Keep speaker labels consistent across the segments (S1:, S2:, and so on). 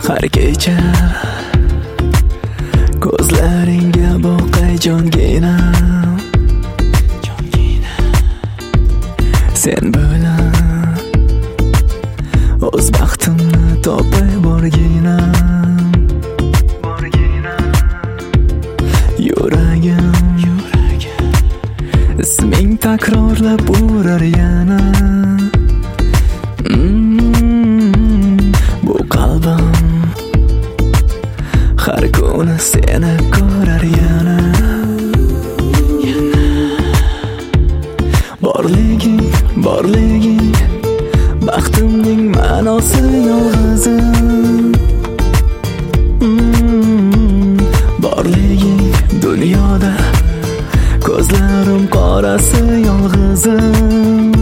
S1: har kecha ko'zlaringga boqay jonginam, sen bilan o'z baxtimni topay borginam, yuragim isming takrorlab urar yana. Bu qalbim har kuni seni ko'rar yana. Borliging baxtimning ma'nosi yolg'izim. Borliging dunyoda ko'zlarim qorasi yolg'izim.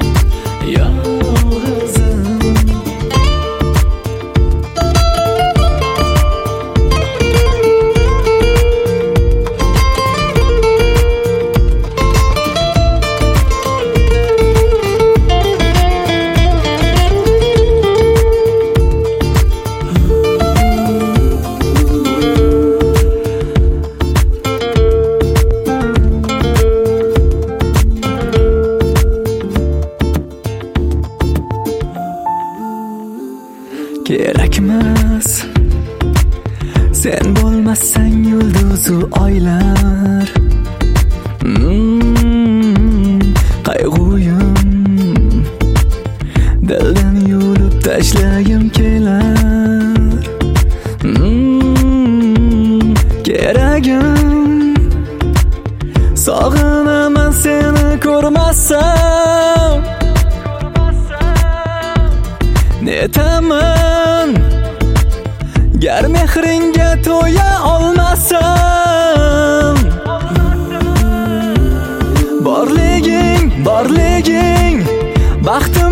S1: Kerakmas sen bo'lmasang yulduzu oylar. Qayg'uyim dildan yulib tashlagim kelar. Keragim sog'inaman seni ko'rmasam. Netaman gar mehringga to'ya olmasam. Borliging baxtim